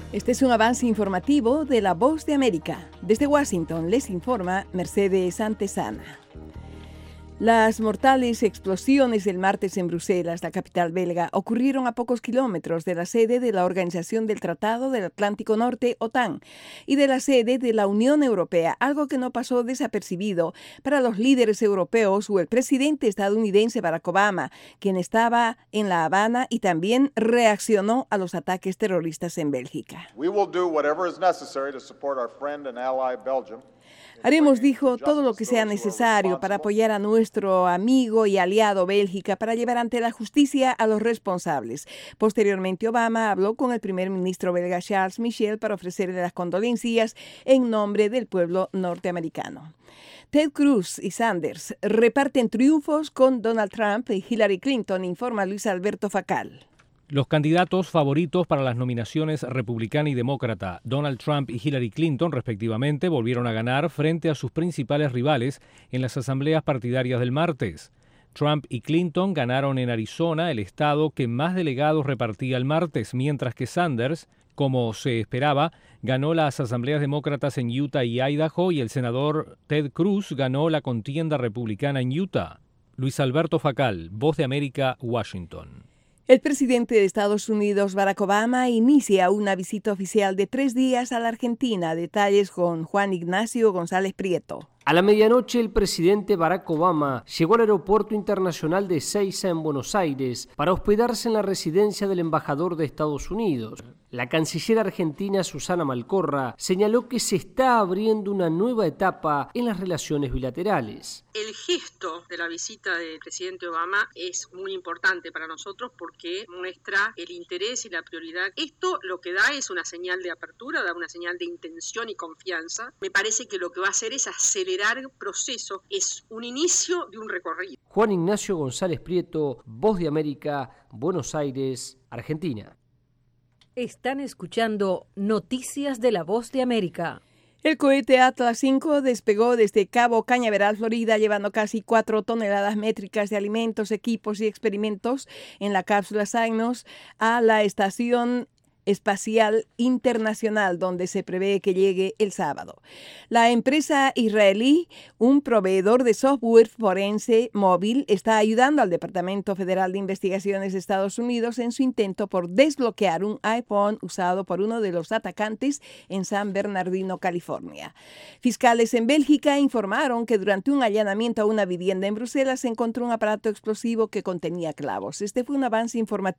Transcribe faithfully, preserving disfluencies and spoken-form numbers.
Este es un avance informativo de La Voz de América. Desde Washington les informa Mercedes Antesana. Las mortales explosiones del martes en Bruselas, la capital belga, ocurrieron a pocos kilómetros de la sede de la Organización del Tratado del Atlántico Norte, OTAN, y de la sede de la Unión Europea, algo que no pasó desapercibido para los líderes europeos o el presidente estadounidense Barack Obama, quien estaba en La Habana y también reaccionó a los ataques terroristas en Bélgica. We will do whatever is necessary to support our friend and ally Belgium. Haremos, dijo, todo lo que sea necesario para apoyar a nuestro amigo y aliado Bélgica para llevar ante la justicia a los responsables. Posteriormente, Obama habló con el primer ministro belga Charles Michel para ofrecerle las condolencias en nombre del pueblo norteamericano. Ted Cruz y Sanders reparten triunfos con Donald Trump y Hillary Clinton, informa Luis Alberto Facal. Los candidatos favoritos para las nominaciones republicana y demócrata, Donald Trump y Hillary Clinton, respectivamente, volvieron a ganar frente a sus principales rivales en las asambleas partidarias del martes. Trump y Clinton ganaron en Arizona, el estado que más delegados repartía el martes, mientras que Sanders, como se esperaba, ganó las asambleas demócratas en Utah y Idaho, y el senador Ted Cruz ganó la contienda republicana en Utah. Luis Alberto Facal, Voz de América, Washington. El presidente de Estados Unidos, Barack Obama, inicia una visita oficial de tres días a la Argentina. Detalles con Juan Ignacio González Prieto. A la medianoche, el presidente Barack Obama llegó al aeropuerto internacional de Ezeiza en Buenos Aires para hospedarse en la residencia del embajador de Estados Unidos. La canciller argentina Susana Malcorra señaló que se está abriendo una nueva etapa en las relaciones bilaterales. El gesto de la visita del presidente Obama es muy importante para nosotros porque muestra el interés y la prioridad. Esto lo que da es una señal de apertura, da una señal de intención y confianza. Me parece que lo que va a hacer es acelerar el proceso, es un inicio de un recorrido. Juan Ignacio González Prieto, Voz de América, Buenos Aires, Argentina. Están escuchando Noticias de la Voz de América. El cohete Atlas cinco despegó desde Cabo Cañaveral, Florida, llevando casi cuatro toneladas métricas de alimentos, equipos y experimentos en la cápsula Cygnus a la Estación Espacial Internacional, donde se prevé que llegue el sábado. La empresa israelí, un proveedor de software forense móvil, está ayudando al Departamento Federal de Investigaciones de Estados Unidos en su intento por desbloquear un iPhone usado por uno de los atacantes en San Bernardino, California. Fiscales en Bélgica informaron que durante un allanamiento a una vivienda en Bruselas se encontró un aparato explosivo que contenía clavos. Este fue un avance informativo